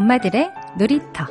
엄마들의 놀이터.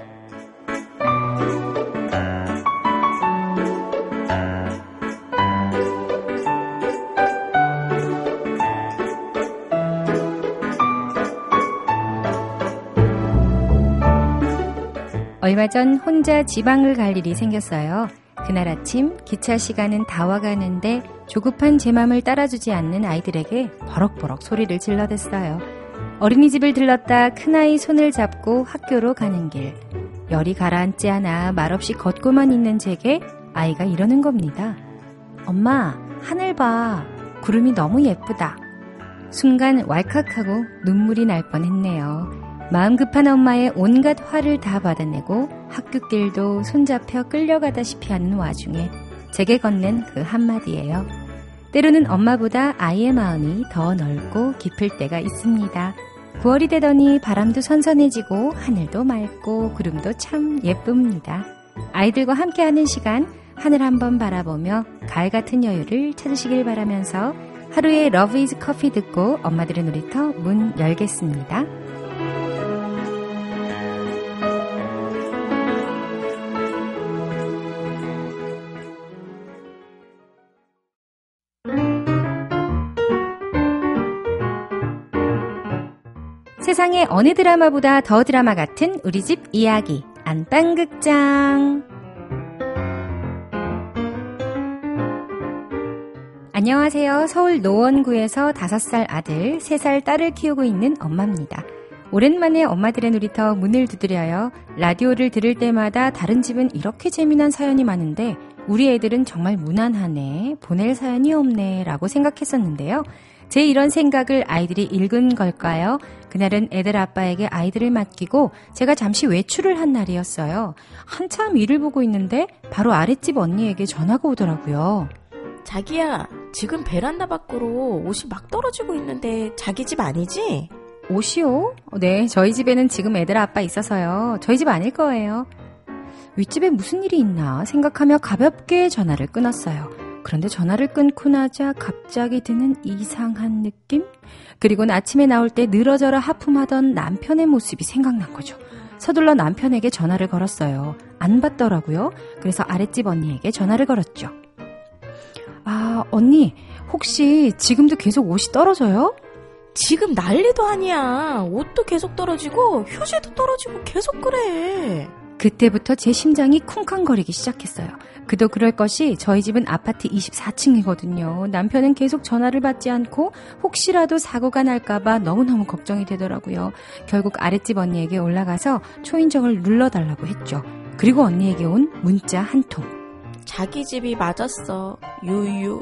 얼마 전 혼자 지방을 갈 일이 생겼어요. 그날 아침 기차 시간은 다 와가는데 조급한 제 맘을 따라주지 않는 아이들에게 버럭버럭 소리를 질러댔어요. 어린이집을 들렀다 큰아이 손을 잡고 학교로 가는 길. 열이 가라앉지 않아 말없이 걷고만 있는 제게 아이가 이러는 겁니다. 엄마, 하늘 봐. 구름이 너무 예쁘다. 순간 왈칵하고 눈물이 날 뻔했네요. 마음 급한 엄마의 온갖 화를 다 받아내고 학교길도 손잡혀 끌려가다시피 하는 와중에 제게 건넨 그 한마디예요. 때로는 엄마보다 아이의 마음이 더 넓고 깊을 때가 있습니다. 9월이 되더니 바람도 선선해지고 하늘도 맑고 구름도 참 예쁩니다. 아이들과 함께하는 시간, 하늘 한번 바라보며 가을 같은 여유를 찾으시길 바라면서 하루의 러브 이즈 커피 듣고 엄마들의 놀이터 문 열겠습니다. 세상의 어느 드라마보다 더 드라마 같은 우리 집 이야기 안방극장. 안녕하세요. 서울 노원구에서 5살 아들, 3살 딸을 키우고 있는 엄마입니다. 오랜만에 엄마들의 놀이터 문을 두드려요. 라디오를 들을 때마다 다른 집은 이렇게 재미난 사연이 많은데 우리 애들은 정말 무난하네, 보낼 사연이 없네 라고 생각했었는데요. 제 이런 생각을 아이들이 읽은 걸까요? 그날은 애들 아빠에게 아이들을 맡기고 제가 잠시 외출을 한 날이었어요. 한참 일을 보고 있는데 바로 아랫집 언니에게 전화가 오더라고요. 자기야, 지금 베란다 밖으로 옷이 막 떨어지고 있는데 자기 집 아니지? 옷이요? 네, 저희 집에는 지금 애들 아빠 있어서요. 저희 집 아닐 거예요. 윗집에 무슨 일이 있나 생각하며 가볍게 전화를 끊었어요. 그런데 전화를 끊고 나자 갑자기 드는 이상한 느낌? 그리고 아침에 나올 때 늘어져라 하품하던 남편의 모습이 생각난 거죠. 서둘러 남편에게 전화를 걸었어요. 안 받더라고요. 그래서 아랫집 언니에게 전화를 걸었죠. 아, 언니, 혹시 지금도 계속 옷이 떨어져요? 지금 난리도 아니야. 옷도 계속 떨어지고 휴지도 떨어지고 계속 그래. 그때부터 제 심장이 쿵쾅거리기 시작했어요. 그도 그럴 것이 저희 집은 아파트 24층이거든요. 남편은 계속 전화를 받지 않고 혹시라도 사고가 날까봐 너무너무 걱정이 되더라고요. 결국 아랫집 언니에게 올라가서 초인종을 눌러달라고 했죠. 그리고 언니에게 온 문자 한 통. 자기 집이 맞았어. 유유.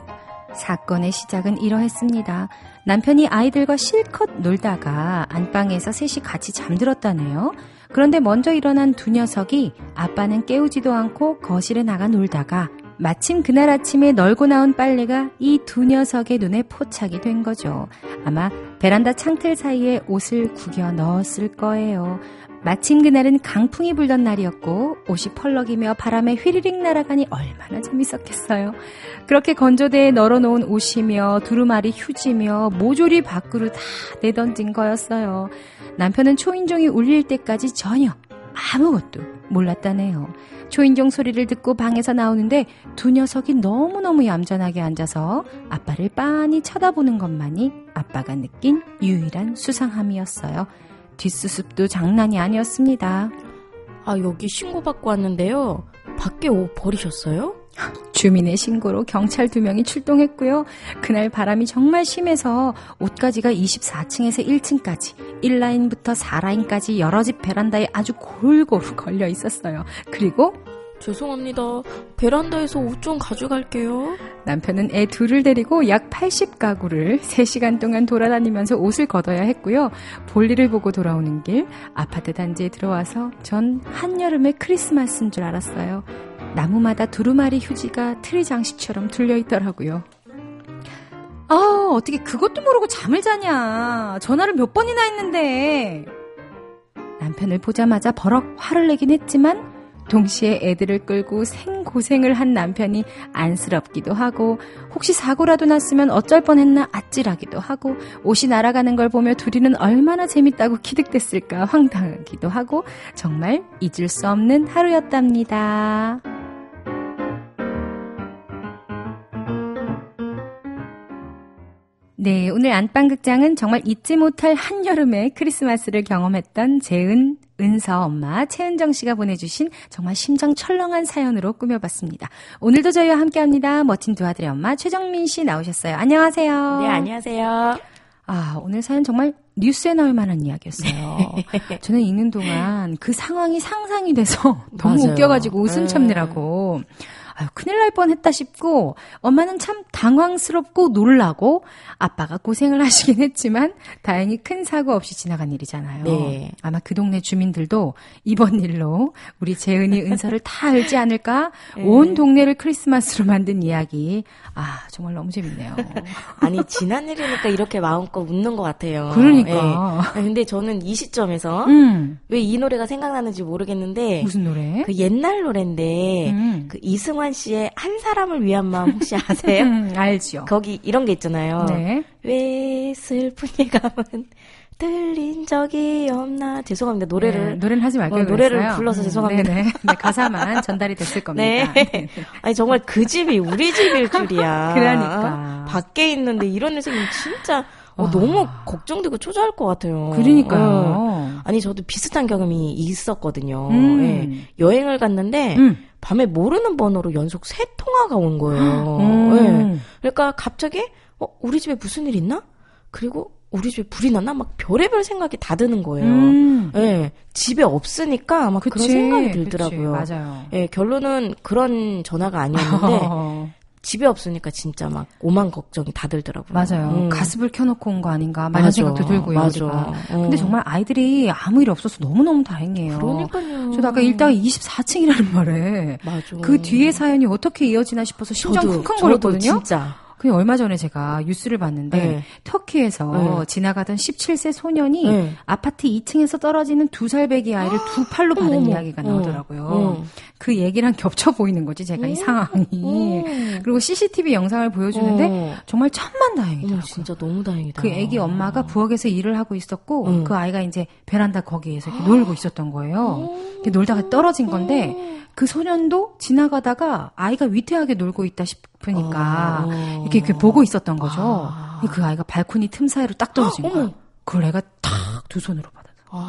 사건의 시작은 이러했습니다. 남편이 아이들과 실컷 놀다가 안방에서 셋이 같이 잠들었다네요. 그런데 먼저 일어난 두 녀석이 아빠는 깨우지도 않고 거실에 나가 놀다가 마침 그날 아침에 널고 나온 빨래가 이 두 녀석의 눈에 포착이 된 거죠. 아마 베란다 창틀 사이에 옷을 구겨 넣었을 거예요. 마침 그날은 강풍이 불던 날이었고 옷이 펄럭이며 바람에 휘리릭 날아가니 얼마나 재밌었겠어요. 그렇게 건조대에 널어놓은 옷이며 두루마리 휴지며 모조리 밖으로 다 내던진 거였어요. 남편은 초인종이 울릴 때까지 전혀 아무것도 몰랐다네요. 초인종 소리를 듣고 방에서 나오는데 두 녀석이 너무너무 얌전하게 앉아서 아빠를 빤히 쳐다보는 것만이 아빠가 느낀 유일한 수상함이었어요. 뒷수습도 장난이 아니었습니다. 아, 여기 신고받고 왔는데요. 밖에 옷 버리셨어요? 주민의 신고로 경찰 2명이 출동했고요. 그날 바람이 정말 심해서 옷가지가 24층에서 1층까지 1라인부터 4라인까지 여러 집 베란다에 아주 골고루 걸려 있었어요. 그리고 죄송합니다. 베란다에서 옷 좀 가져갈게요. 남편은 애 둘을 데리고 약 80가구를 3시간 동안 돌아다니면서 옷을 걷어야 했고요. 볼일을 보고 돌아오는 길 아파트 단지에 들어와서 전 한여름의 크리스마스인 줄 알았어요. 나무마다 두루마리 휴지가 트리 장식처럼 둘려있더라고요. 아, 어떻게 그것도 모르고 잠을 자냐. 전화를 몇 번이나 했는데. 남편을 보자마자 버럭 화를 내긴 했지만 동시에 애들을 끌고 생고생을 한 남편이 안쓰럽기도 하고 혹시 사고라도 났으면 어쩔 뻔했나 아찔하기도 하고 옷이 날아가는 걸 보며 둘이는 얼마나 재밌다고 기득댔을까 황당하기도 하고 정말 잊을 수 없는 하루였답니다. 네, 오늘 안방극장은 정말 잊지 못할 한여름의 크리스마스를 경험했던 재은, 은서 엄마 최은정 씨가 보내주신 정말 심장 철렁한 사연으로 꾸며봤습니다. 오늘도 저희와 함께합니다. 멋진 두 아들의 엄마 최정민 씨 나오셨어요. 안녕하세요. 네, 안녕하세요. 아, 오늘 사연 정말 뉴스에 나올 만한 이야기였어요. 저는 읽는 동안 그 상황이 상상이 돼서 너무 맞아요. 웃겨가지고 웃음 참느라고 아유, 큰일 날 뻔했다 싶고 엄마는 참 당황스럽고 놀라고 아빠가 고생을 하시긴 했지만 다행히 큰 사고 없이 지나간 일이잖아요. 네. 아마 그 동네 주민들도 이번 일로 우리 재은이 은서를 다 알지 않을까? 네. 온 동네를 크리스마스로 만든 이야기. 아, 정말 너무 재밌네요. 아니, 지난 일이니까 이렇게 마음껏 웃는 것 같아요. 그러니까. 네. 근데 저는 이 시점에서 왜 이 노래가 생각나는지 모르겠는데 무슨 노래? 그 옛날 노래인데 그 이승환 씨의 한 사람을 위한 마음 혹시 아세요? 알죠. 거기 이런 게 있잖아요. 네. 왜 슬픈 예감은 들린 적이 없나. 죄송합니다. 노래를 네, 노래는 하지 말걸 노래를 그랬어요. 불러서 죄송합니다. 네네. 네, 가사만 전달이 됐을 겁니다. 네. 아니 정말 그 집이 우리 집일 줄이야. 그러니까. 밖에 있는데 이런 일 생기면 진짜 너무 걱정되고 초조할 것 같아요. 그러니까요. 아니 저도 비슷한 경험이 있었거든요. 예. 여행을 갔는데 밤에 모르는 번호로 연속 3통화가 온 거예요. 예. 그러니까 갑자기 우리 집에 무슨 일 있나? 그리고 우리 집에 불이 났나? 막 별의별 생각이 다 드는 거예요. 예. 집에 없으니까 막 그런 생각이 들더라고요. 그치, 맞아요. 예, 결론은 그런 전화가 아니었는데 집에 없으니까 진짜 막 오만 걱정이 다 들더라고요. 맞아요. 가습을 켜놓고 온 거 아닌가 막 이런 생각도 들고요. 맞아. 근데 정말 아이들이 아무 일 없어서 너무너무 다행이에요. 그러니까요. 저도 아까 읽다가 24층이라는 말에 맞아. 그 뒤에 사연이 어떻게 이어지나 싶어서 심장 저도 쿵쾅거렸거든요. 진짜. 그 얼마 전에 제가 뉴스를 봤는데 네. 터키에서 지나가던 17세 소년이 아파트 2층에서 떨어지는 2살 배기 아이를 두 팔로 받은 이야기가 나오더라고요. 그 얘기랑 겹쳐 보이는 거지 제가 이 상황이. 그리고 CCTV 영상을 보여주는데 정말 천만다행이더라고요. 진짜 너무 다행이다. 그 애기 엄마가 부엌에서 일을 하고 있었고 그 아이가 이제 베란다 거기에서 이렇게 놀고 있었던 거예요. 이렇게 놀다가 떨어진 건데 그 소년도 지나가다가 아이가 위태하게 놀고 있다 싶으니까 이렇게 보고 있었던 거죠. 그 아이가 발코니 틈 사이로 딱 떨어진 거예요. 그걸 애가 탁 두 손으로 받아서.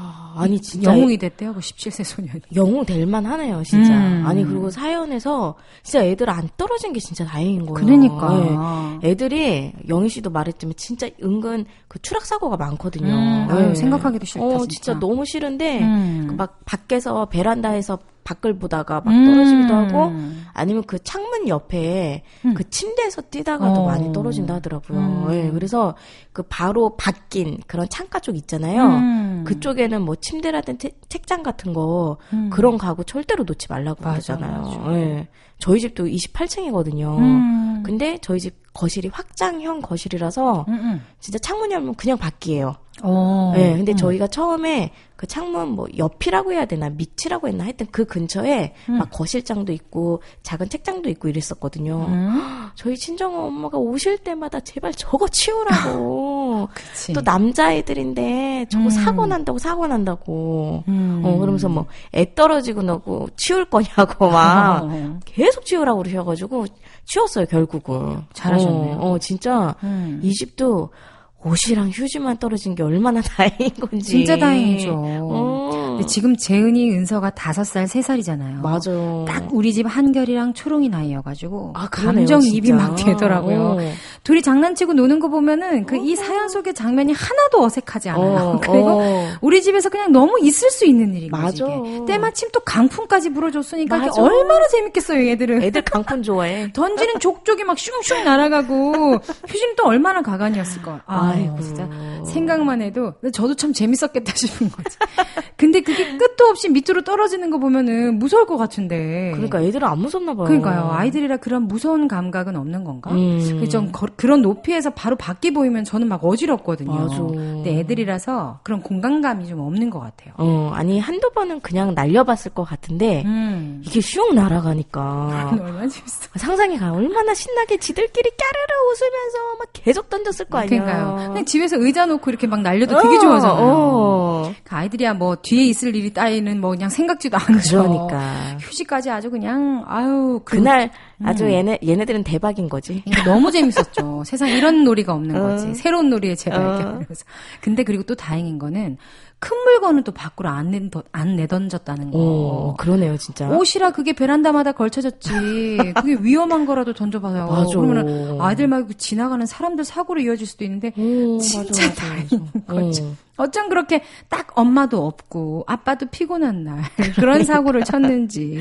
아니 진짜 영웅이 됐대요. 그 17세 소년이. 영웅 될 만하네요, 진짜. 아니 그리고 사연에서 진짜 애들 안 떨어진 게 진짜 다행인 거예요. 그러니까. 네. 애들이 영희 씨도 말했지만 진짜 은근 그 추락 사고가 많거든요. 아유, 생각하기도 싫다. 진짜 너무 싫은데 막 밖에서 베란다에서 밖을 보다가 막 떨어지기도 하고 아니면 그 창문 옆에 그 침대에서 뛰다가도 많이 떨어진다 하더라고요. 네, 그래서 그 바로 바뀐 그런 창가 쪽 있잖아요. 그쪽에는 뭐 침대라든지 책장 같은 거 그런 가구 절대로 놓지 말라고 그러잖아요. 네. 저희 집도 28층이거든요. 근데 저희 집 거실이 확장형 거실이라서 진짜 창문 열면 그냥 밖이에요. 네, 근데 저희가 처음에 그 창문 뭐 옆이라고 해야 되나 밑이라고 했나 하여튼 그 근처에 막 거실장도 있고 작은 책장도 있고 이랬었거든요. 저희 친정 엄마가 오실 때마다 제발 저거 치우라고. 또 남자애들인데 저거 사고 난다고. 그러면서 뭐 애 떨어지고 너고 치울 거냐고 막 계속 치우라고 그러셔가지고 치웠어요 결국은. 잘하셨네요. 진짜 이 집도 옷이랑 휴지만 떨어진 게 얼마나 다행인 건지. 진짜 다행이죠. 근데 지금 재은이 은서가 5살, 3살이잖아요. 맞아. 딱 우리 집 한결이랑 초롱이 나이여가지고 그러네요, 감정이입이 진짜. 막 되더라고요. 둘이 장난치고 노는 거 보면은 그 이 사연 속의 장면이 하나도 어색하지 않아요. 그리고 우리 집에서 그냥 너무 있을 수 있는 일인 거지. 맞아. 이게. 때마침 또 강풍까지 불어줬으니까 이게 맞아. 얼마나 재밌겠어요, 얘들은. 애들 강풍 좋아해. 던지는 족족이 막 슝슝 날아가고 휴지는 또 얼마나 가관이었을까. 아이고 진짜 생각만 해도 저도 참 재밌었겠다 싶은 거지. 근데 그게 끝도 없이 밑으로 떨어지는 거 보면은 무서울 것 같은데. 그러니까 애들은 안 무섭나 봐요. 그러니까요. 아이들이라 그런 무서운 감각은 없는 건가? 좀 그런 높이에서 바로 밖이 보이면 저는 막 어지럽거든요. 맞아. 근데 애들이라서 그런 공간감이 좀 없는 것 같아요. 아니 한두 번은 그냥 날려봤을 것 같은데 이게 슝 날아가니까 얼마나 재밌어. 상상이 가. 얼마나 신나게 지들끼리 까르르 웃으면서 막 계속 던졌을 거 아니에요. 그러니까요. 그냥 집에서 의자 놓고 이렇게 막 날려도 되게 좋아하잖아요. 그 아이들이야 뭐 뒤에 있을 일이 따위는 뭐 그냥 생각지도 않죠. 그러니까 휴식까지 아주 그냥 아유 그날 아주 얘네들은 대박인 거지. 너무 재밌었죠. 세상 이런 놀이가 없는 거지. 새로운 놀이에 재발견하면서. 근데 그리고 또 다행인 거는 큰 물건은 또 밖으로 안 내던졌다는 거. 그러네요, 진짜. 옷이라 그게 베란다마다 걸쳐졌지. 그게 위험한 거라도 던져봐요. 맞아. 그러면 아이들 말고 지나가는 사람들 사고로 이어질 수도 있는데 진짜 맞아. 다행인 거죠. 어쩜 그렇게 딱 엄마도 없고 아빠도 피곤한 날 그런 사고를 쳤는지.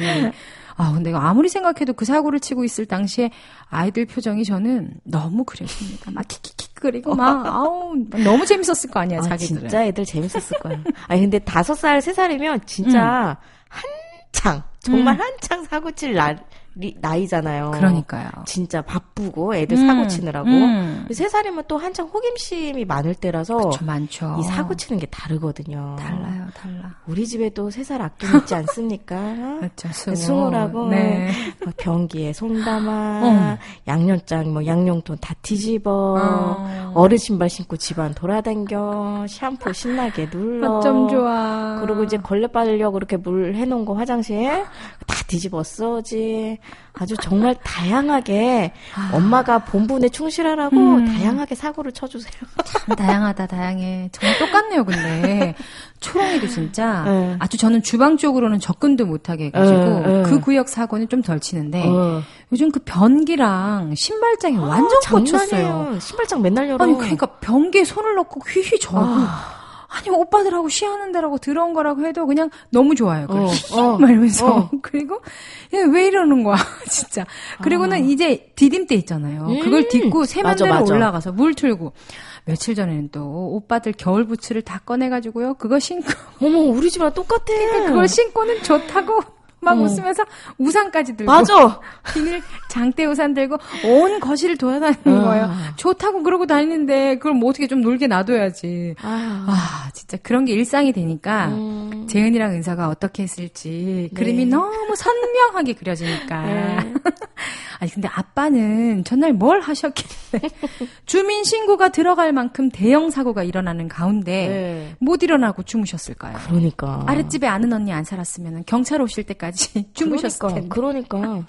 근데 아무리 생각해도 그 사고를 치고 있을 당시에 아이들 표정이 저는 너무 그랬습니다. 막 킥킥킥거리고 막 너무 재밌었을 거 아니야, 자기들은. 진짜 애들 재밌었을 거야. 아니 근데 5살, 3살이면 진짜 한창 정말 한창 사고 칠 나이잖아요. 그러니까요. 진짜 바쁘고 애들 사고 치느라고. 3살이면 또 한창 호기심이 많을 때라서. 그쵸, 많죠. 이 사고 치는 게 다르거든요. 달라. 우리 집에도 3살 악동 있지 않습니까? 그렇죠. 승우라고. 네. 막 변기에 손 담아. 양념장, 뭐 양용돈 다 뒤집어. 어른 신발 신고 집안 돌아다녀. 샴푸 신나게 눌러. 어쩜 좋아. 그리고 이제 걸레 빨려고 이렇게 물 해놓은 거 화장실 다 뒤집어 써지. 아주 정말 다양하게 엄마가 본분에 충실하라고 다양하게 사고를 쳐주세요. 참 다양하다, 다양해. 정말 똑같네요, 근데. 초롱이도 진짜 아주 저는 주방 쪽으로는 접근도 못하게 해가지고 그 구역 사고는 좀 덜 치는데 요즘 그 변기랑 신발장이 완전 꽂혔어요. 신발장 맨날 열어. 아니 그러니까 변기에 손을 넣고 휘휘 저고 아니 오빠들하고 쉬하는 데라고 들어온 거라고 해도 그냥 너무 좋아요. 말면서 그리고 왜 이러는 거야 진짜. 그리고는 이제 디딤대 있잖아요. 그걸 딛고 세면대로 올라가서 물 틀고. 며칠 전에는 또 오빠들 겨울 부츠를 다 꺼내가지고요. 그거 신고. 어머 우리 집이랑 똑같아. 그러니까 그걸 신고는 좋다고 막 웃으면서 우산까지 들고. 맞아. 비닐 장대 우산 들고 온 거실을 돌아다니는 거예요. 좋다고 그러고 다니는데 그걸 뭐 어떻게 좀 놀게 놔둬야지. 진짜 그런 게 일상이 되니까 재은이랑 은서가 어떻게 했을지 그림이 너무 선명하게 그려지니까. 아니 근데 아빠는 전날 뭘 하셨길래 주민신고가 들어갈 만큼 대형 사고가 일어나는 가운데 못 일어나고 주무셨을까요? 그러니까. 아랫집에 아는 언니 안 살았으면 경찰 오실 때까지 주무셨을 텐데. 그러니까.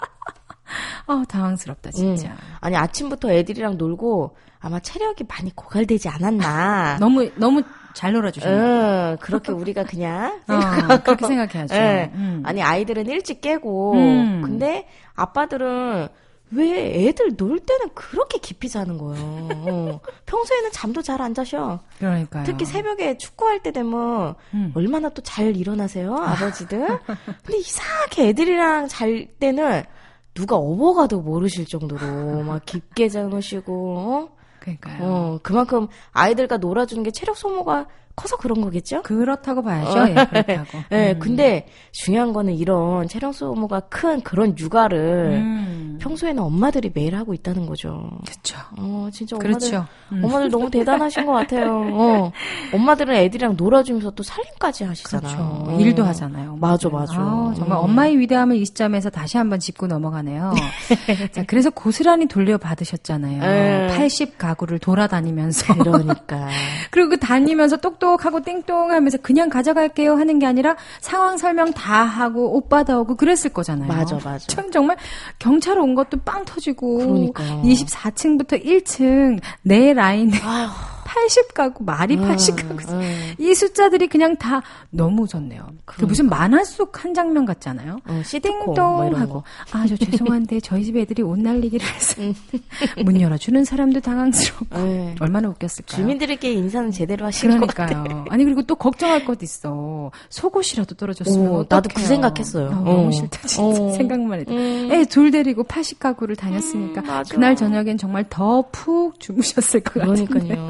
당황스럽다 진짜. 아니 아침부터 애들이랑 놀고 아마 체력이 많이 고갈되지 않았나. 너무 잘 놀아주셨네요. 그렇게 우리가 그냥 그렇게 생각해야죠. 아니 아이들은 일찍 깨고 근데 아빠들은 왜 애들 놀 때는 그렇게 깊이 자는 거예요. 평소에는 잠도 잘 안 자셔. 그러니까요. 특히 새벽에 축구할 때 되면 얼마나 또 잘 일어나세요, 아버지들. 근데 이상하게 애들이랑 잘 때는 누가 업어가도 모르실 정도로 막 깊게 자무시고. 그러니까요. 그만큼 아이들과 놀아주는 게 체력 소모가 커서 그런 거겠죠? 그렇다고 봐야죠. 그렇다고. 근데 중요한 거는 이런 체력 소모가 큰 그런 육아를 평소에는 엄마들이 매일 하고 있다는 거죠. 그렇죠. 진짜 그렇죠. 엄마들 너무 대단하신 것 같아요. 엄마들은 애들이랑 놀아주면서 또 살림까지 하시잖아요. 그렇죠. 일도 하잖아요. 맞아. 정말 엄마의 위대함을 이 시점에서 다시 한번 짚고 넘어가네요. 자, 그래서 고스란히 돌려받으셨잖아요. 80가구를 돌아다니면서. 그러니까. 그리고 다니면서 똑똑하고 띵똥하면서 그냥 가져갈게요 하는 게 아니라 상황 설명 다 하고 옷 받아오고 그랬을 거잖아요. 맞아. 참 정말 경찰 온 것도 빵 터지고. 그러니까. 24층부터 1층 내 라인에 80가구, 말이 80가구. 이 숫자들이 그냥 다 너무 웃었네요. 그 무슨 만화 속 한 장면 같잖아요. 시트콤 띵동 하고. 저 죄송한데 저희 집 애들이 옷 날리기를 해서 문 열어주는 사람도 당황스럽고. 얼마나 웃겼을까요? 주민들에게 인사는 제대로 하시는 것 같아요. 아니 그리고 또 걱정할 것도 있어. 속옷이라도 떨어졌으면 나도 그 생각했어요. 너무 싫다 진짜. 생각만 해도. 애 둘 데리고 80가구를 다녔으니까 그날 저녁엔 정말 더 푹 주무셨을 것 같은데. 그러니까요.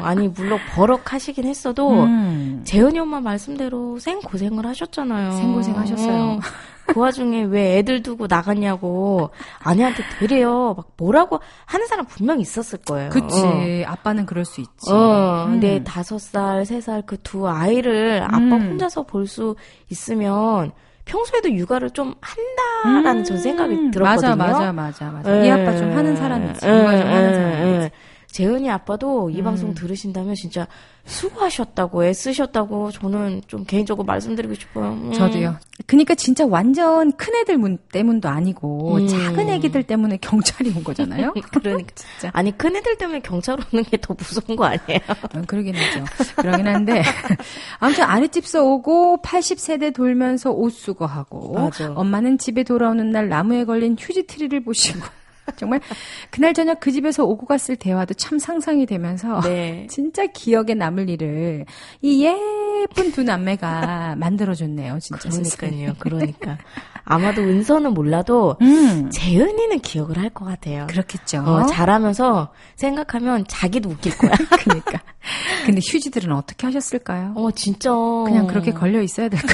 아니 물론 버럭하시긴 했어도 재은이 엄마 말씀대로 생고생을 하셨잖아요. 생고생하셨어요. 그 와중에 왜 애들 두고 나갔냐고 아내한테 되래요. 막 뭐라고 하는 사람 분명히 있었을 거예요. 그치. 아빠는 그럴 수 있지. 근데 5살, 3살 그 두 아이를 아빠 혼자서 볼 수 있으면 평소에도 육아를 좀 한다라는 전 생각이 들었거든요. 맞아. 이 아빠 좀 하는 사람이지. 육아 좀 하는 사람이지. 재은이 아빠도 이 방송 들으신다면 진짜 수고하셨다고 애쓰셨다고 저는 좀 개인적으로 말씀드리고 싶어요. 저도요. 그러니까 진짜 완전 큰 애들 때문도 아니고 작은 애기들 때문에 경찰이 온 거잖아요. 그러니까 진짜. 아니 큰 애들 때문에 경찰 오는 게 더 무서운 거 아니에요? 그러긴 하죠. 그러긴 한데 아무튼 아랫집서 오고 80세대 돌면서 옷 수거하고 맞아. 엄마는 집에 돌아오는 날 나무에 걸린 휴지트리를 보시고 정말 그날 저녁 그 집에서 오고 갔을 대화도 참 상상이 되면서 네. 진짜 기억에 남을 일을 이 예쁜 두 남매가 만들어줬네요. 진짜. 그러니까. 아마도 은서는 몰라도 재은이는 기억을 할 것 같아요. 그렇겠죠. 잘하면서 생각하면 자기도 웃길 거야. 그러니까. 근데 휴지들은 어떻게 하셨을까요? 진짜. 그냥 그렇게 걸려 있어야 될까요?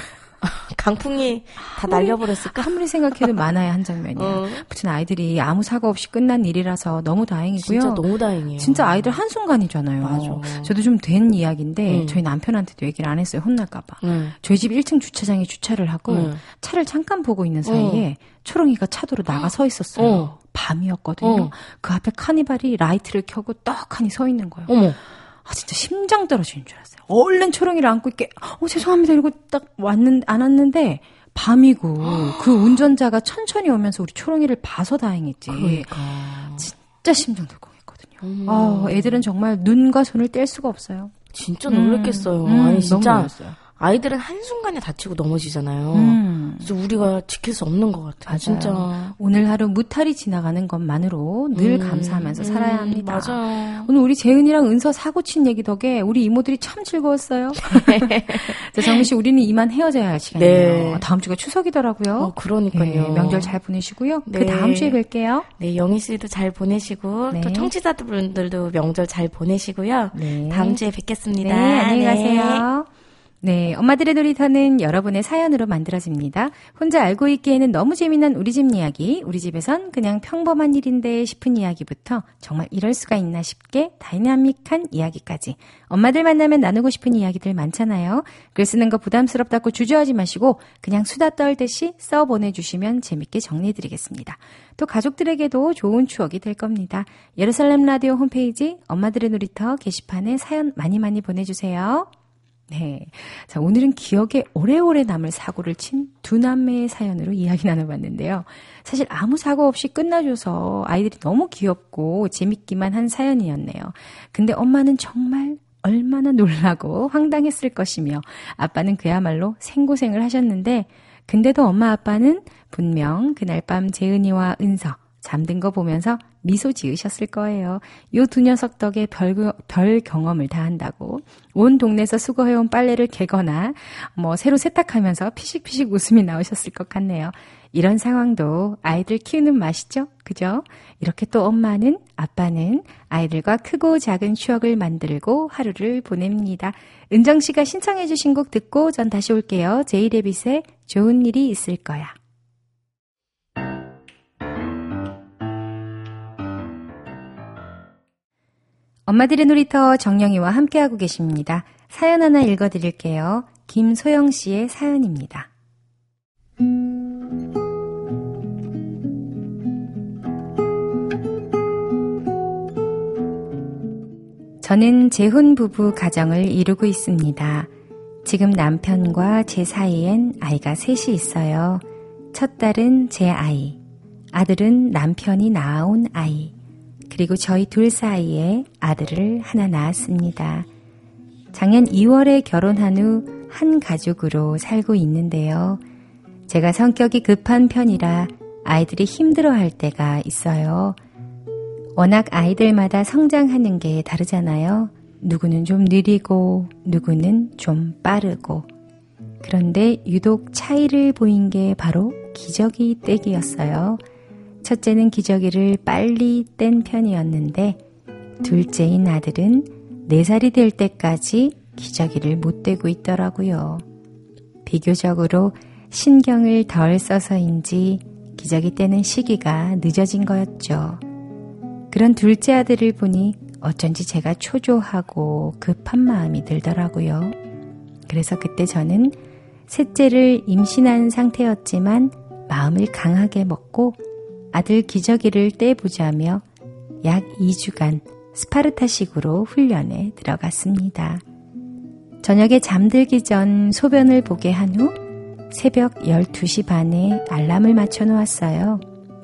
강풍이 다 날려버렸을까? 아무리 생각해도 많아야 한 장면이야. 아무튼 아이들이 아무 사고 없이 끝난 일이라서 너무 다행이고요. 진짜 너무 다행이에요. 진짜 아이들 한순간이잖아요. 맞아. 저도 좀 된 이야기인데 저희 남편한테도 얘기를 안 했어요. 혼날까 봐. 저희 집 1층 주차장에 주차를 하고 차를 잠깐 보고 있는 사이에 초롱이가 차도로 나가 서 있었어요. 밤이었거든요. 그 앞에 카니발이 라이트를 켜고 떡하니 서 있는 거예요. 어머. 진짜 심장 떨어지는 줄 알았어요. 얼른 초롱이를 안고 있게, 죄송합니다. 이러고 딱 안 왔는데, 밤이고, 그 운전자가 천천히 오면서 우리 초롱이를 봐서 다행이지. 그러니까. 진짜 심장들컹했거든요. 애들은 정말 눈과 손을 뗄 수가 없어요. 진짜 놀랬겠어요. 아니, 진짜. 너무 놀랐어요. 아이들은 한순간에 다치고 넘어지잖아요. 그래서 우리가 지킬 수 없는 것 같아요. 맞아요. 진짜. 오늘 하루 무탈이 지나가는 것만으로 늘 감사하면서 살아야 합니다. 맞아요. 오늘 우리 재은이랑 은서 사고 친 얘기 덕에 우리 이모들이 참 즐거웠어요. 자, 정미 씨, 우리는 이만 헤어져야 할 시간이에요. 네. 다음 주가 추석이더라고요. 그러니까요. 네, 명절 잘 보내시고요. 네. 그 다음 주에 뵐게요. 네, 영희 씨도 잘 보내시고 네. 또 청취자분들도 명절 잘 보내시고요. 네. 다음 주에 뵙겠습니다. 네, 안녕히 가세요. 네, 엄마들의 놀이터는 여러분의 사연으로 만들어집니다. 혼자 알고 있기에는 너무 재미난 우리 집 이야기, 우리 집에선 그냥 평범한 일인데 싶은 이야기부터 정말 이럴 수가 있나 싶게 다이나믹한 이야기까지 엄마들 만나면 나누고 싶은 이야기들 많잖아요. 글 쓰는 거 부담스럽다고 주저하지 마시고 그냥 수다 떨듯이 써 보내주시면 재밌게 정리해드리겠습니다. 또 가족들에게도 좋은 추억이 될 겁니다. 예루살렘 라디오 홈페이지 엄마들의 놀이터 게시판에 사연 많이 보내주세요. 네. 자, 오늘은 기억에 오래오래 남을 사고를 친 두 남매의 사연으로 이야기 나눠봤는데요. 사실 아무 사고 없이 끝나줘서 아이들이 너무 귀엽고 재밌기만 한 사연이었네요. 근데 엄마는 정말 얼마나 놀라고 황당했을 것이며 아빠는 그야말로 생고생을 하셨는데 근데도 엄마 아빠는 분명 그날 밤 재은이와 은서 잠든 거 보면서 미소 지으셨을 거예요. 요 두 녀석 덕에 별 경험을 다 한다고 온 동네에서 수거해온 빨래를 개거나 새로 세탁하면서 피식피식 웃음이 나오셨을 것 같네요. 이런 상황도 아이들 키우는 맛이죠. 그죠? 이렇게 또 엄마는 아빠는 아이들과 크고 작은 추억을 만들고 하루를 보냅니다. 은정 씨가 신청해 주신 곡 듣고 전 다시 올게요. 제이레빗의 좋은 일이 있을 거야. 엄마들의 놀이터 정영이와 함께하고 계십니다. 사연 하나 읽어드릴게요. 김소영 씨의 사연입니다. 저는 재혼 부부 가정을 이루고 있습니다. 지금 남편과 제 사이엔 아이가 셋이 있어요. 첫 딸은 제 아이, 아들은 남편이 낳아온 아이, 그리고 저희 둘 사이에 아들을 하나 낳았습니다. 작년 2월에 결혼한 후 한 가족으로 살고 있는데요. 제가 성격이 급한 편이라 아이들이 힘들어할 때가 있어요. 워낙 아이들마다 성장하는 게 다르잖아요. 누구는 좀 느리고 누구는 좀 빠르고. 그런데 유독 차이를 보인 게 바로 기저귀 떼기였어요. 첫째는 기저귀를 빨리 뗀 편이었는데 둘째인 아들은 4살이 될 때까지 기저귀를 못 대고 있더라고요. 비교적으로 신경을 덜 써서인지 기저귀 떼는 시기가 늦어진 거였죠. 그런 둘째 아들을 보니 어쩐지 제가 초조하고 급한 마음이 들더라고요. 그래서 그때 저는 셋째를 임신한 상태였지만 마음을 강하게 먹고 아들 기저귀를 떼보자며 약 2주간 스파르타식으로 훈련에 들어갔습니다. 저녁에 잠들기 전 소변을 보게 한 후 새벽 12시 반에 알람을 맞춰 놓았어요.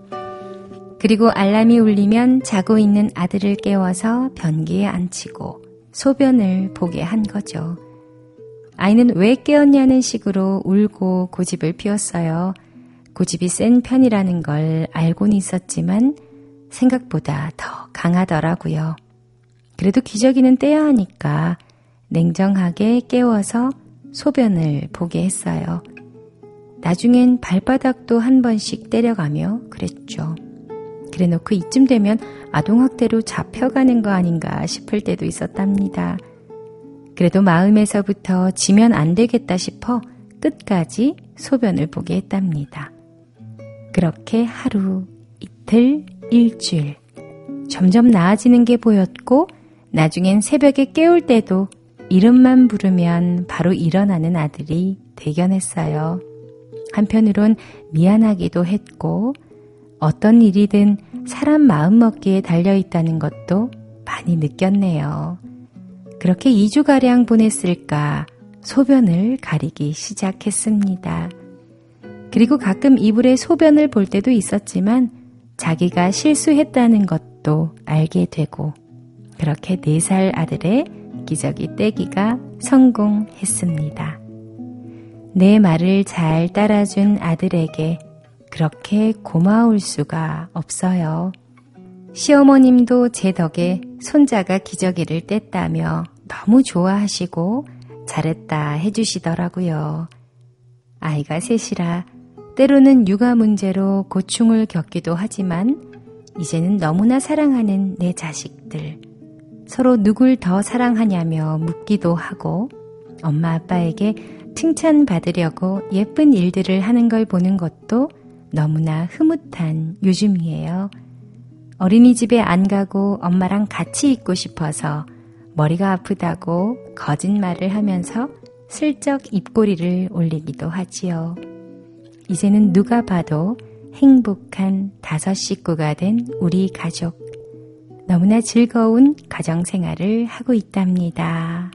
그리고 알람이 울리면 자고 있는 아들을 깨워서 변기에 앉히고 소변을 보게 한 거죠. 아이는 왜 깨었냐는 식으로 울고 고집을 피웠어요. 고집이 센 편이라는 걸 알고는 있었지만 생각보다 더 강하더라고요. 그래도 기저귀는 떼야 하니까 냉정하게 깨워서 소변을 보게 했어요. 나중엔 발바닥도 한 번씩 때려가며 그랬죠. 그래놓고 이쯤 되면 아동학대로 잡혀가는 거 아닌가 싶을 때도 있었답니다. 그래도 마음에서부터 지면 안 되겠다 싶어 끝까지 소변을 보게 했답니다. 그렇게 하루, 이틀, 일주일 점점 나아지는 게 보였고 나중엔 새벽에 깨울 때도 이름만 부르면 바로 일어나는 아들이 대견했어요. 한편으론 미안하기도 했고 어떤 일이든 사람 마음먹기에 달려있다는 것도 많이 느꼈네요. 그렇게 2주가량 보냈을까 소변을 가리기 시작했습니다. 그리고 가끔 이불에 소변을 볼 때도 있었지만 자기가 실수했다는 것도 알게 되고 그렇게 4살 아들의 기저귀 떼기가 성공했습니다. 내 말을 잘 따라준 아들에게 그렇게 고마울 수가 없어요. 시어머님도 제 덕에 손자가 기저귀를 뗐다며 너무 좋아하시고 잘했다 해주시더라고요. 아이가 셋이라 때로는 육아 문제로 고충을 겪기도 하지만 이제는 너무나 사랑하는 내 자식들. 서로 누굴 더 사랑하냐며 묻기도 하고 엄마 아빠에게 칭찬받으려고 예쁜 일들을 하는 걸 보는 것도 너무나 흐뭇한 요즘이에요. 어린이집에 안 가고 엄마랑 같이 있고 싶어서 머리가 아프다고 거짓말을 하면서 슬쩍 입꼬리를 올리기도 하지요. 이제는 누가 봐도 행복한 5 식구가 된 우리 가족. 너무나 즐거운 가정생활을 하고 있답니다.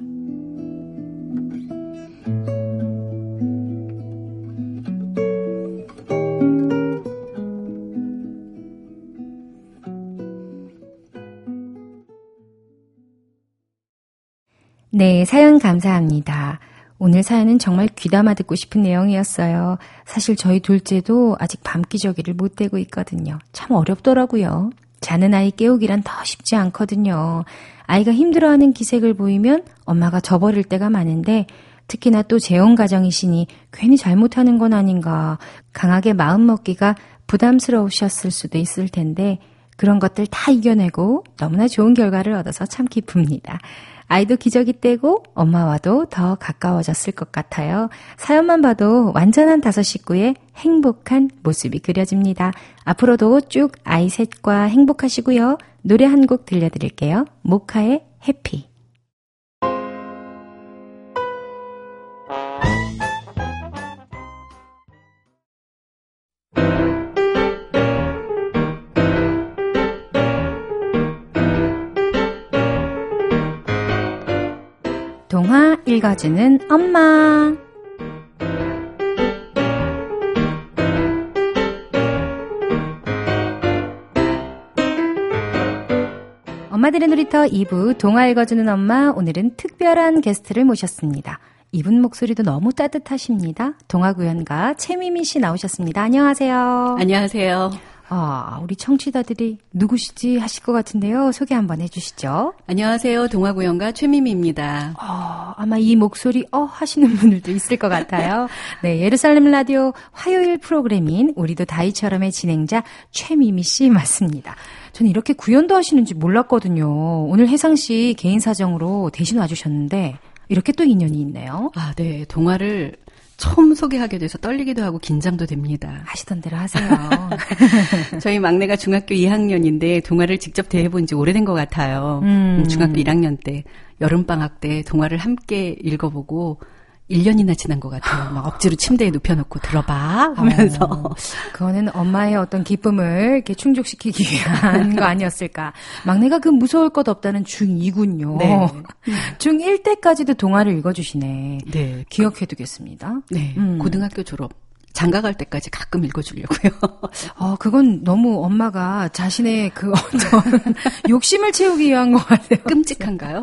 네, 사연 감사합니다. 오늘 사연은 정말 귀담아 듣고 싶은 내용이었어요. 사실 저희 둘째도 아직 밤기저귀를 못 대고 있거든요. 참 어렵더라고요. 자는 아이 깨우기란 더 쉽지 않거든요. 아이가 힘들어하는 기색을 보이면 엄마가 저버릴 때가 많은데 특히나 또 재혼 가정이시니 괜히 잘못하는 건 아닌가 강하게 마음먹기가 부담스러우셨을 수도 있을 텐데 그런 것들 다 이겨내고 너무나 좋은 결과를 얻어서 참 기쁩니다. 아이도 기저귀 떼고 엄마와도 더 가까워졌을 것 같아요. 사연만 봐도 완전한 5 식구의 행복한 모습이 그려집니다. 앞으로도 쭉 아이 셋과 행복하시고요. 노래 한 곡 들려드릴게요. 모카의 해피. 동화 읽어주는 엄마. 엄마들의 놀이터 2부 동화 읽어주는 엄마. 오늘은 특별한 게스트를 모셨습니다. 이분 목소리도 너무 따뜻하십니다. 동화 구연가 최미미 씨 나오셨습니다. 안녕하세요. 안녕하세요. 우리 청취자들이 누구시지 하실 것 같은데요. 소개 한번 해주시죠. 안녕하세요. 동화구연가 최미미입니다. 아마 이 목소리 하시는 분들도 있을 것 같아요. 네, 예루살렘 라디오 화요일 프로그램인 우리도 다이처럼의 진행자 최미미 씨 맞습니다. 저는 이렇게 구연도 하시는지 몰랐거든요. 오늘 혜상 씨 개인 사정으로 대신 와주셨는데 이렇게 또 인연이 있네요. 네. 동화를 처음 소개하게 돼서 떨리기도 하고 긴장도 됩니다. 하시던 대로 하세요. 저희 막내가 중학교 2학년인데 동화를 직접 대해본 지 오래된 것 같아요. 중학교 1학년 때 여름방학 때 동화를 함께 읽어보고 1년이나 지난 것 같아요. 막 억지로 침대에 눕혀놓고 들어봐 하면서. 그거는 엄마의 어떤 기쁨을 이렇게 충족시키기 위한 거 아니었을까. 막내가 그 무서울 것 없다는 중2군요. 네. 중1 때까지도 동화를 읽어주시네. 네. 기억해두겠습니다. 네. 고등학교 졸업. 장가 갈 때까지 가끔 읽어주려고요. 그건 너무 엄마가 자신의 그 어떤 욕심을 채우기 위한 것 같아요. 끔찍한가요?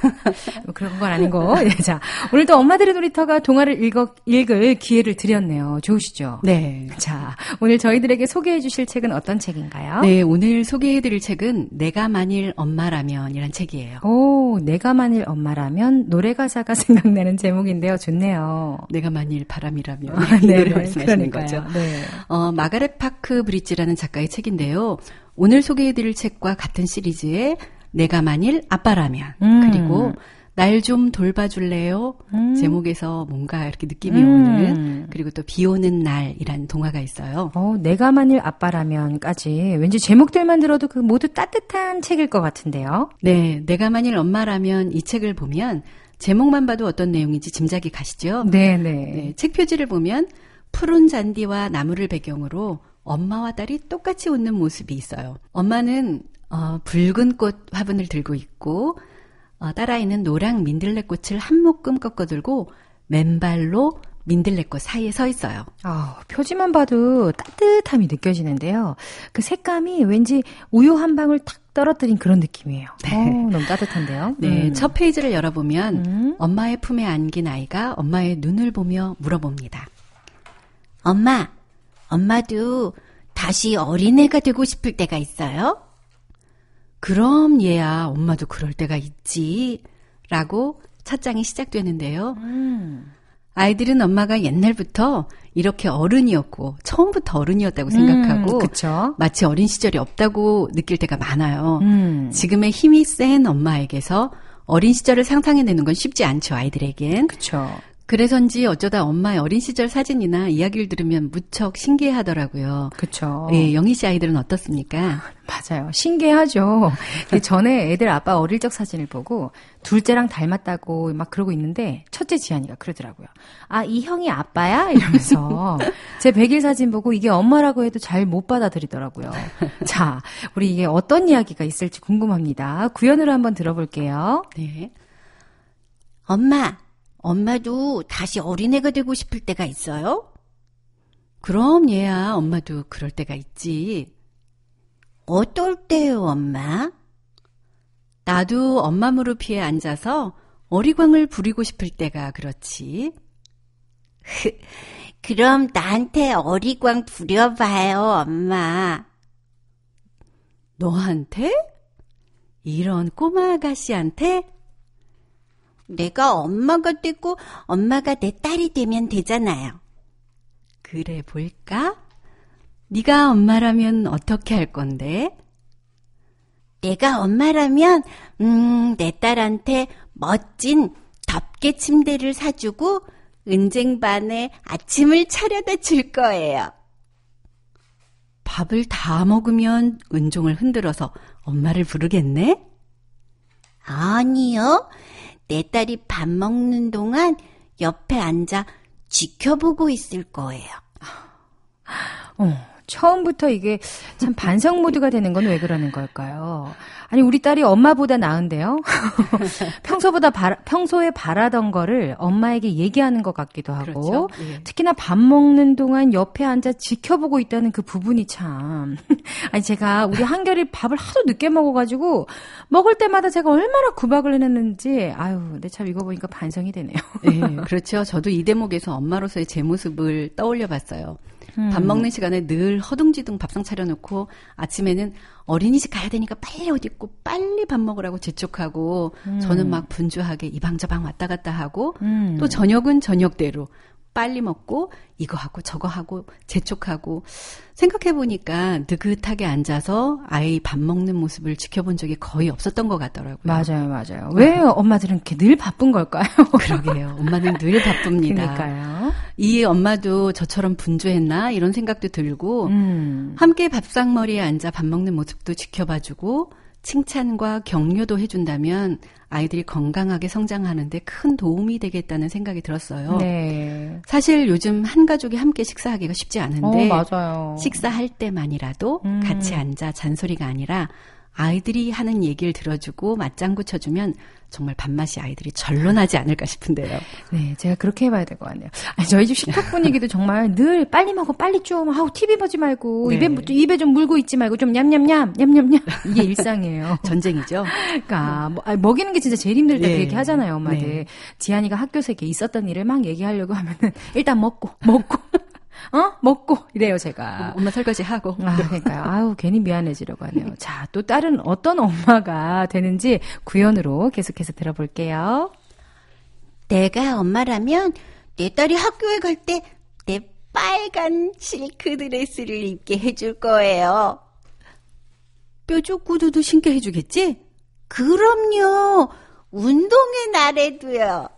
그런 건 아니고. 자, 오늘도 엄마들의 놀이터가 동화를 읽을 기회를 드렸네요. 좋으시죠? 네. 자, 오늘 저희들에게 소개해 주실 책은 어떤 책인가요? 네, 오늘 소개해드릴 책은 내가 만일 엄마라면이란 책이에요. 내가 만일 엄마라면 노래 가사가 생각나는 제목인데요. 좋네요. 내가 만일 바람이라면. 네. 말씀하시는 거죠. 네. 마가렛 파크 브릿지라는 작가의 책인데요. 오늘 소개해드릴 책과 같은 시리즈에 내가 만일 아빠라면 그리고 날 좀 돌봐줄래요? 제목에서 뭔가 이렇게 느낌이 오는 그리고 또 비 오는 날이란 동화가 있어요. 내가 만일 아빠라면까지 왠지 제목들만 들어도 그 모두 따뜻한 책일 것 같은데요. 네, 내가 만일 엄마라면 이 책을 보면 제목만 봐도 어떤 내용인지 짐작이 가시죠? 네. 책 표지를 보면 푸른 잔디와 나무를 배경으로 엄마와 딸이 똑같이 웃는 모습이 있어요. 엄마는 붉은 꽃 화분을 들고 있고 딸아이는 노랑 민들레꽃을 한 묶음 꺾어들고 맨발로 민들레꽃 사이에 서 있어요. 표지만 봐도 따뜻함이 느껴지는데요. 그 색감이 왠지 우유 한 방울 탁 떨어뜨린 그런 느낌이에요. 너무 따뜻한데요. 네, 첫 페이지를 열어보면 엄마의 품에 안긴 아이가 엄마의 눈을 보며 물어봅니다. 엄마도 다시 어린애가 되고 싶을 때가 있어요? 그럼 얘야, 엄마도 그럴 때가 있지. 라고 첫 장이 시작되는데요. 아이들은 엄마가 옛날부터 이렇게 어른이었고 처음부터 어른이었다고 생각하고 그쵸? 마치 어린 시절이 없다고 느낄 때가 많아요. 지금의 힘이 센 엄마에게서 어린 시절을 상상해내는 건 쉽지 않죠, 아이들에겐. 그렇죠. 그래서인지 어쩌다 엄마의 어린 시절 사진이나 이야기를 들으면 무척 신기해하더라고요. 그렇죠. 예, 영희 씨 아이들은 어떻습니까? 맞아요. 신기하죠. 전에 애들 아빠 어릴 적 사진을 보고 둘째랑 닮았다고 막 그러고 있는데 첫째 지한이가 그러더라고요. 이 형이 아빠야? 이러면서 제 100일 사진 보고 이게 엄마라고 해도 잘 못 받아들이더라고요. 자, 우리 이게 어떤 이야기가 있을지 궁금합니다. 구연으로 한번 들어볼게요. 네. 엄마도 다시 어린애가 되고 싶을 때가 있어요? 그럼 얘야, 엄마도 그럴 때가 있지. 어떨 때요, 엄마? 나도 엄마 무릎 위에 앉아서 어리광을 부리고 싶을 때가 그렇지. 그럼 나한테 어리광 부려봐요, 엄마. 너한테? 이런 꼬마 아가씨한테? 내가 엄마가 되고 엄마가 내 딸이 되면 되잖아요. 그래 볼까? 네가 엄마라면 어떻게 할 건데? 내가 엄마라면 내 딸한테 멋진 덮개 침대를 사주고 은쟁반에 아침을 차려다 줄 거예요. 밥을 다 먹으면 은종을 흔들어서 엄마를 부르겠네? 아니요. 내 딸이 밥 먹는 동안 옆에 앉아 지켜보고 있을 거예요. 처음부터 이게 참 반성 모드가 되는 건 왜 그러는 걸까요? 아니, 우리 딸이 엄마보다 나은데요? 평소에 바라던 거를 엄마에게 얘기하는 것 같기도 하고, 그렇죠. 예. 특히나 밥 먹는 동안 옆에 앉아 지켜보고 있다는 그 부분이 참. 아니, 제가 우리 한결이 밥을 하도 늦게 먹어가지고, 먹을 때마다 제가 얼마나 구박을 해냈는지, 내 참 이거 보니까 반성이 되네요. 네, 그렇죠. 저도 이 대목에서 엄마로서의 제 모습을 떠올려 봤어요. 밥 먹는 시간에 늘 허둥지둥 밥상 차려놓고 아침에는 어린이집 가야 되니까 빨리 옷 입고 빨리 밥 먹으라고 재촉하고 저는 막 분주하게 이 방 저 방 왔다 갔다 하고 또 저녁은 저녁대로 빨리 먹고 이거 하고 저거 하고 재촉하고 생각해보니까 느긋하게 앉아서 아이 밥 먹는 모습을 지켜본 적이 거의 없었던 것 같더라고요. 맞아요. 왜 엄마들은 이렇게 늘 바쁜 걸까요? 그러게요. 엄마는 늘 바쁩니다. 그러니까요. 이 엄마도 저처럼 분주했나 이런 생각도 들고 함께 밥상머리에 앉아 밥 먹는 모습도 지켜봐주고 칭찬과 격려도 해준다면 아이들이 건강하게 성장하는데 큰 도움이 되겠다는 생각이 들었어요. 네. 사실 요즘 한 가족이 함께 식사하기가 쉽지 않은데 맞아요. 식사할 때만이라도 같이 앉아 잔소리가 아니라 아이들이 하는 얘기를 들어주고 맞장구 쳐주면 정말 밥맛이 아이들이 절로나지 않을까 싶은데요. 네, 제가 그렇게 해봐야 될 것 같네요. 아니, 저희 집 식탁 분위기도 정말 늘 빨리 먹어, 빨리 좀, TV 보지 말고, 네. 입에 좀 물고 있지 말고, 좀 냠냠냠, 이게 일상이에요. 전쟁이죠. 그러니까, 먹이는 게 진짜 제일 힘들 때 네. 그 얘기 하잖아요, 엄마들. 네. 지한이가 학교에서 이렇게 있었던 일을 막 얘기하려고 하면은, 일단 먹고. 먹고 이래요 제가. 엄마 설거지 하고. 그러니까요. 괜히 미안해지려고 하네요. 자, 또 다른 어떤 엄마가 되는지 구연으로 계속해서 들어볼게요. 내가 엄마라면 내 딸이 학교에 갈 때 내 빨간 실크 드레스를 입게 해줄 거예요. 뾰족 구두도 신게 해주겠지? 그럼요. 운동의 날에도요.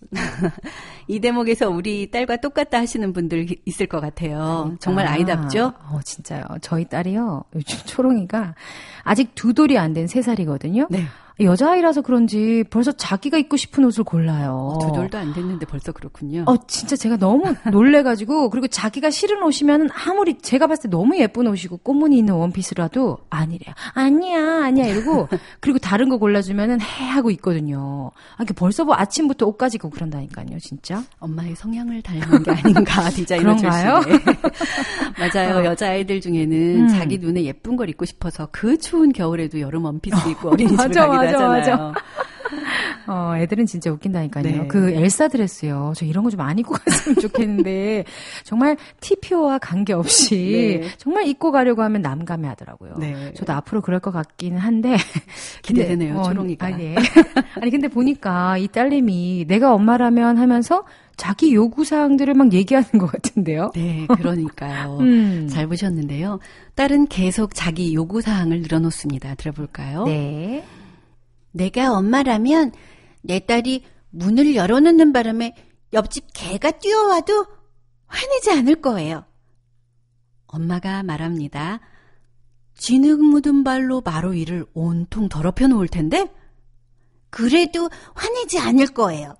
이 대목에서 우리 딸과 똑같다 하시는 분들 있을 것 같아요. 정말 아이답죠? 진짜요. 저희 딸이요. 요즘 초롱이가 아직 2돌이 안 된 3살이거든요. 네. 여자아이라서 그런지 벌써 자기가 입고 싶은 옷을 골라요. 2돌도 안 됐는데 벌써 그렇군요. 진짜 제가 너무 놀래가지고 그리고 자기가 싫은 옷이면 아무리 제가 봤을 때 너무 예쁜 옷이고 꽃무늬 있는 원피스라도 아니래요. 아니야 이러고 그리고 다른 거 골라주면은 해 하고 있거든요. 벌써 뭐 아침부터 옷 가지고 그런다니까요, 진짜. 엄마의 성향을 닮은 게 아닌가 디자이너 그런가요? 출신에. 맞아요. 여자아이들 중에는 자기 눈에 예쁜 걸 입고 싶어서 그 추운 겨울에도 여름 원피스 입고 어린이집 가기도 하잖아요. 맞아. 애들은 진짜 웃긴다니까요. 네. 그 엘사 드레스요. 저 이런 거 좀 안 입고 갔으면 좋겠는데 정말 TPO와 관계없이 네. 정말 입고 가려고 하면 남감해 하더라고요. 네. 저도 앞으로 그럴 것 같긴 한데 기대되네요. 초롱이가. 아니 근데 보니까 이 딸님이 내가 엄마라면 하면서 자기 요구사항들을 막 얘기하는 것 같은데요. 네, 그러니까요. 잘 보셨는데요. 딸은 계속 자기 요구사항을 늘어놓습니다. 들어볼까요? 네. 내가 엄마라면 내 딸이 문을 열어놓는 바람에 옆집 개가 뛰어와도 화내지 않을 거예요. 엄마가 말합니다. 진흙 묻은 발로 마루 위를 온통 더럽혀 놓을 텐데? 그래도 화내지 않을 거예요.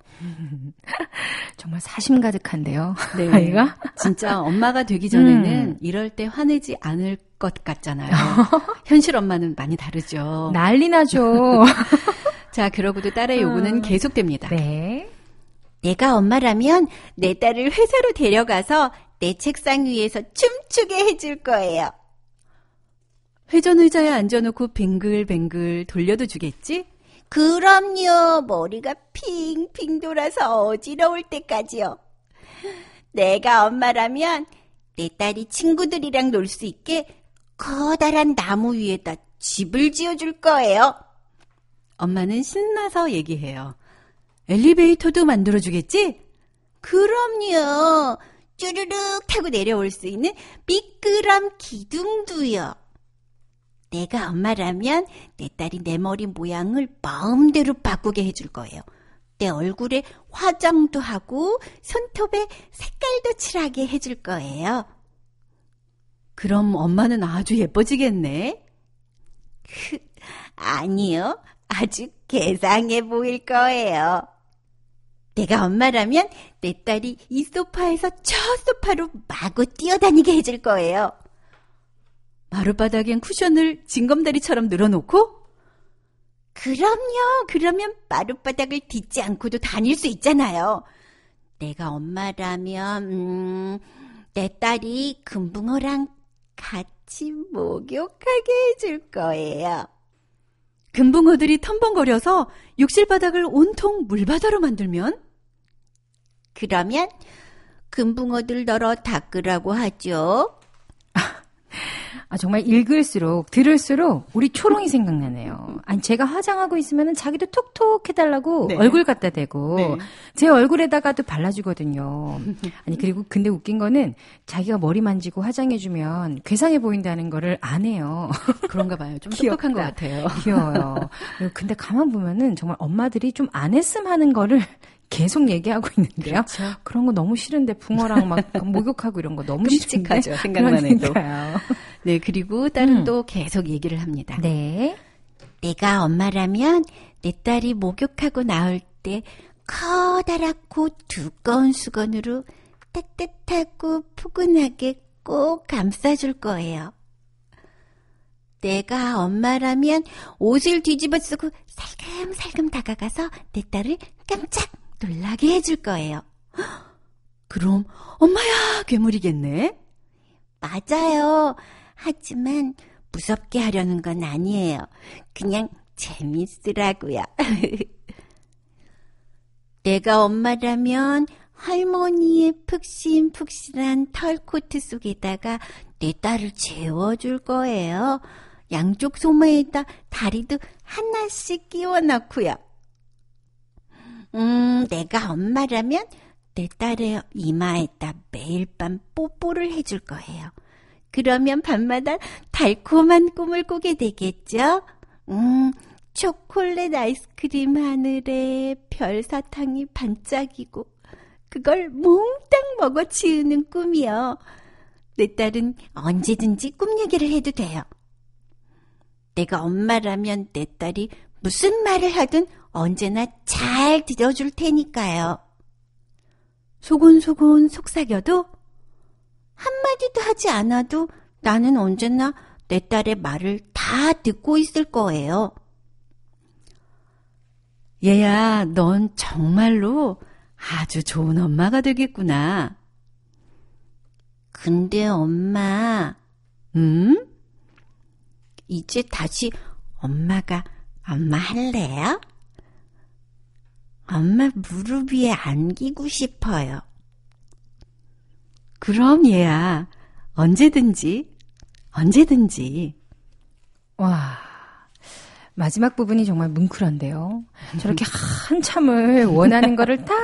정말 사심 가득한데요. 네. 아이가? 진짜 엄마가 되기 전에는 이럴 때 화내지 않을 것 같잖아요. 현실 엄마는 많이 다르죠. 난리 나죠. 자, 그러고도 딸의 요구는 계속됩니다. 네. 내가 엄마라면 내 딸을 회사로 데려가서 내 책상 위에서 춤추게 해줄 거예요. 회전 의자에 앉아놓고 빙글빙글 돌려도 주겠지? 그럼요. 머리가 핑핑 돌아서 어지러울 때까지요. 내가 엄마라면 내 딸이 친구들이랑 놀 수 있게 커다란 나무 위에다 집을 지어줄 거예요. 엄마는 신나서 얘기해요. 엘리베이터도 만들어주겠지? 그럼요. 쭈르륵 타고 내려올 수 있는 미끄럼 기둥도요. 내가 엄마라면 내 딸이 내 머리 모양을 마음대로 바꾸게 해줄 거예요. 내 얼굴에 화장도 하고 손톱에 색깔도 칠하게 해줄 거예요. 그럼 엄마는 아주 예뻐지겠네? 아니요. 아주 괴상해 보일 거예요. 내가 엄마라면 내 딸이 이 소파에서 저 소파로 마구 뛰어다니게 해줄 거예요. 마룻바닥엔 쿠션을 징검다리처럼 늘어놓고? 그럼요. 그러면 마룻바닥을 딛지 않고도 다닐 수 있잖아요. 내가 엄마라면 내 딸이 금붕어랑 같이 목욕하게 해줄 거예요. 금붕어들이 텀벙거려서 욕실바닥을 온통 물바다로 만들면? 그러면 금붕어들 널어 닦으라고 하죠. 정말 읽을수록 들을수록 우리 초롱이 생각나네요. 아니 제가 화장하고 있으면은 자기도 톡톡 해달라고 네. 얼굴 갖다 대고 네. 제 얼굴에다가도 발라주거든요. 아니 그리고 근데 웃긴 거는 자기가 머리 만지고 화장해주면 괴상해 보인다는 거를 안 해요. 그런가 봐요. 좀 똑똑한 것 같아요. 귀여워요. 근데 가만 보면은 정말 엄마들이 좀 안 했음 하는 거를 계속 얘기하고 있는데요. 그렇죠. 그런 거 너무 싫은데 붕어랑 막 목욕하고 이런 거 너무 끔찍하죠. 생각만 해도. 네, 그리고 딸은 또 계속 얘기를 합니다. 네. 내가 엄마라면 내 딸이 목욕하고 나올 때 커다랗고 두꺼운 수건으로 따뜻하고 푸근하게 꼭 감싸줄 거예요. 내가 엄마라면 옷을 뒤집어 쓰고 살금살금 다가가서 내 딸을 깜짝 놀라게 해줄 거예요. 그럼 엄마야 괴물이겠네? 맞아요. 하지만 무섭게 하려는 건 아니에요. 그냥 재밌으라고요. 내가 엄마라면 할머니의 푹신푹신한 털코트 속에다가 내 딸을 재워줄 거예요. 양쪽 소매에다 다리도 하나씩 끼워 넣고요. 내가 엄마라면 내 딸의 이마에다 매일 밤 뽀뽀를 해줄 거예요. 그러면 밤마다 달콤한 꿈을 꾸게 되겠죠? 초콜릿 아이스크림 하늘에 별사탕이 반짝이고 그걸 몽땅 먹어 치우는 꿈이요. 내 딸은 언제든지 꿈 얘기를 해도 돼요. 내가 엄마라면 내 딸이 무슨 말을 하든 언제나 잘 들어줄 테니까요. 소곤소곤 속삭여도 한마디도 하지 않아도 나는 언제나 내 딸의 말을 다 듣고 있을 거예요. 얘야, 넌 정말로 아주 좋은 엄마가 되겠구나. 근데 엄마, 이제 다시 엄마가 엄마 할래요? 엄마 무릎 위에 안기고 싶어요. 그럼 얘야, 언제든지. 와, 마지막 부분이 정말 뭉클한데요. 저렇게 한참을 원하는 거를 다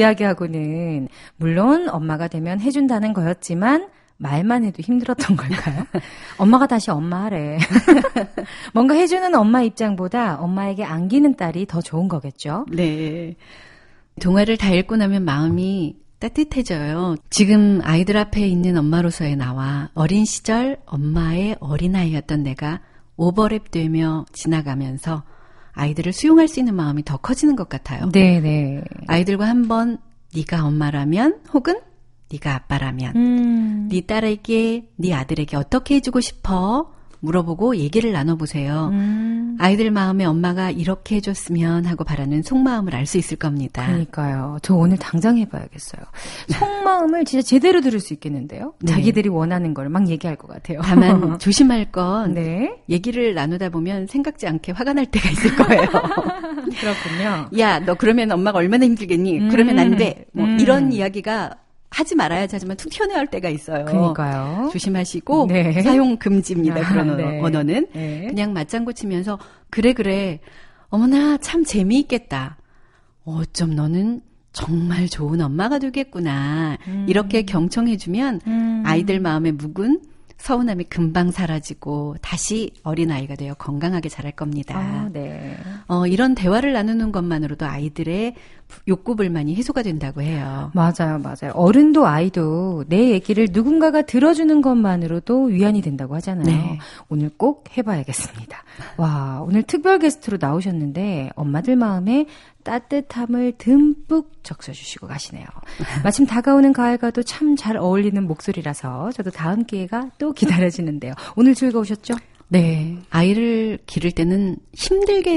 이야기하고는 물론 엄마가 되면 해준다는 거였지만 말만 해도 힘들었던 걸까요? 엄마가 다시 엄마 하래. 뭔가 해주는 엄마 입장보다 엄마에게 안기는 딸이 더 좋은 거겠죠? 네. 동화를 다 읽고 나면 마음이 따뜻해져요. 지금 아이들 앞에 있는 엄마로서의 나와 어린 시절 엄마의 어린아이였던 내가 오버랩 되며 지나가면서 아이들을 수용할 수 있는 마음이 더 커지는 것 같아요. 네네. 아이들과 한번 네가 엄마라면 혹은 네가 아빠라면 네 딸에게 네 아들에게 어떻게 해주고 싶어? 물어보고 얘기를 나눠보세요. 아이들 마음에 엄마가 이렇게 해줬으면 하고 바라는 속마음을 알 수 있을 겁니다. 그러니까요. 저 오늘 당장 해봐야겠어요. 속마음을 진짜 제대로 들을 수 있겠는데요. 네. 자기들이 원하는 걸 막 얘기할 것 같아요. 다만 조심할 건 네. 얘기를 나누다 보면 생각지 않게 화가 날 때가 있을 거예요. 그렇군요. 야, 너 그러면 엄마가 얼마나 힘들겠니? 그러면 안 돼. 뭐 이런 이야기가 하지 말아야지 하지만 툭 튀어나올 때가 있어요. 그러니까요. 조심하시고 네. 사용 금지입니다. 그런 네. 언어는. 네. 그냥 맞장구 치면서 그래 어머나 참 재미있겠다. 어쩜 너는 정말 좋은 엄마가 되겠구나. 이렇게 경청해주면 아이들 마음에 묵은 서운함이 금방 사라지고 다시 어린아이가 되어 건강하게 자랄 겁니다. 네. 이런 대화를 나누는 것만으로도 아이들의 욕구 불만이 해소가 된다고 해요. 맞아요. 어른도 아이도 내 얘기를 누군가가 들어주는 것만으로도 위안이 된다고 하잖아요. 네. 오늘 꼭 해봐야겠습니다. 와, 오늘 특별 게스트로 나오셨는데 엄마들 마음에 따뜻함을 듬뿍 적셔주시고 가시네요. 마침 다가오는 가을과도 참 잘 어울리는 목소리라서 저도 다음 기회가 또 기다려지는데요. 오늘 즐거우셨죠? 네. 아이를 기를 때는 힘들게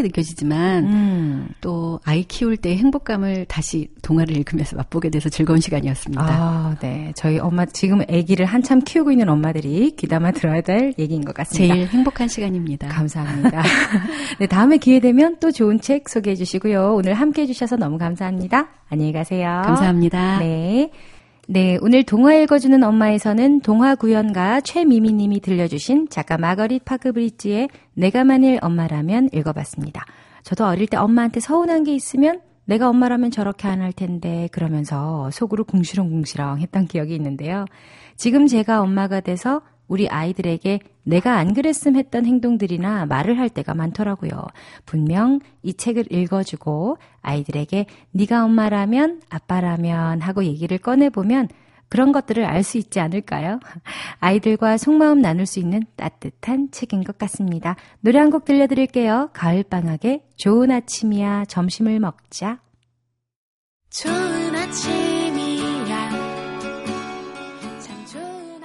느껴지지만 또 아이 키울 때 행복감을 다시 동화를 읽으면서 맛보게 돼서 즐거운 시간이었습니다. 네. 저희 엄마 지금 아기를 한참 키우고 있는 엄마들이 귀담아 들어야 될 얘기인 것 같습니다. 제일 행복한 시간입니다. 감사합니다. 네, 다음에 기회 되면 또 좋은 책 소개해 주시고요. 오늘 함께 해 주셔서 너무 감사합니다. 안녕히 가세요. 감사합니다. 네. 네, 오늘 동화 읽어주는 엄마에서는 동화 구연가 최미미님이 들려주신 작가 마거릿 파크브리지의 내가 만일 엄마라면 읽어봤습니다. 저도 어릴 때 엄마한테 서운한 게 있으면 내가 엄마라면 저렇게 안 할 텐데 그러면서 속으로 궁시렁궁시렁 했던 기억이 있는데요. 지금 제가 엄마가 돼서 우리 아이들에게 내가 안 그랬음 했던 행동들이나 말을 할 때가 많더라고요. 분명 이 책을 읽어주고 아이들에게 네가 엄마라면 아빠라면 하고 얘기를 꺼내보면 그런 것들을 알 수 있지 않을까요? 아이들과 속마음 나눌 수 있는 따뜻한 책인 것 같습니다. 노래 한 곡 들려드릴게요. 가을방학의 좋은 아침이야 점심을 먹자. 좋은 아침이야 참 좋은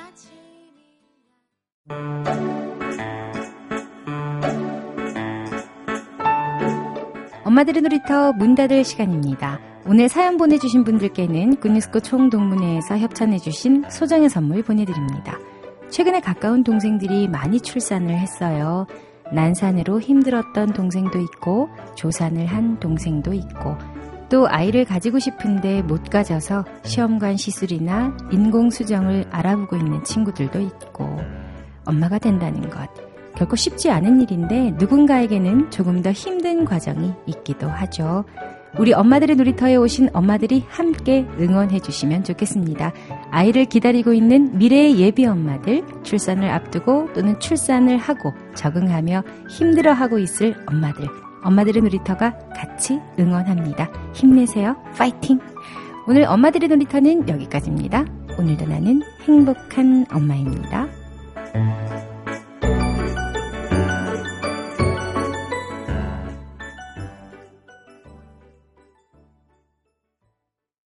아침이야. 엄마들의 놀이터 문 닫을 시간입니다. 오늘 사연 보내주신 분들께는 굿뉴스코 총동문회에서 협찬해주신 소정의 선물 보내드립니다. 최근에 가까운 동생들이 많이 출산을 했어요. 난산으로 힘들었던 동생도 있고 조산을 한 동생도 있고 또 아이를 가지고 싶은데 못 가져서 시험관 시술이나 인공수정을 알아보고 있는 친구들도 있고 엄마가 된다는 것 결코 쉽지 않은 일인데 누군가에게는 조금 더 힘든 과정이 있기도 하죠. 우리 엄마들의 놀이터에 오신 엄마들이 함께 응원해 주시면 좋겠습니다. 아이를 기다리고 있는 미래의 예비 엄마들, 출산을 앞두고 또는 출산을 하고 적응하며 힘들어하고 있을 엄마들의 놀이터가 같이 응원합니다. 힘내세요. 파이팅! 오늘 엄마들의 놀이터는 여기까지입니다. 오늘도 나는 행복한 엄마입니다.